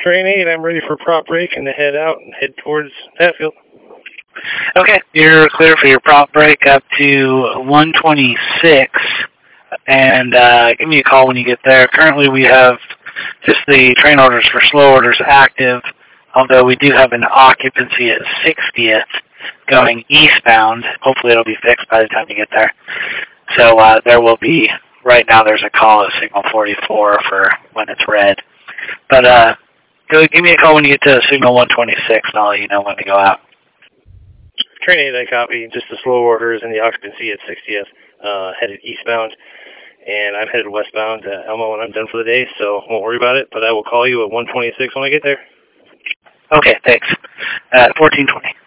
Train 8, I'm ready for prop break and to head out and head towards Hatfield. Okay, you're clear for your prop break up to 126, and give me a call when you get there. Currently we have just the train orders for slow orders active, although we do have an occupancy at 60th going eastbound. Hopefully it'll be fixed by the time you get there. So there will be, right now there's a call at signal 44 for when it's red. But give me a call when you get to signal 126 and I'll let you know when to go out. Train 8, I copy. Just the slow orders and the occupancy at 60th, headed eastbound. And I'm headed westbound to Elmo when I'm done for the day, so won't worry about it. But I will call you at 126 when I get there. Okay, thanks. 1420.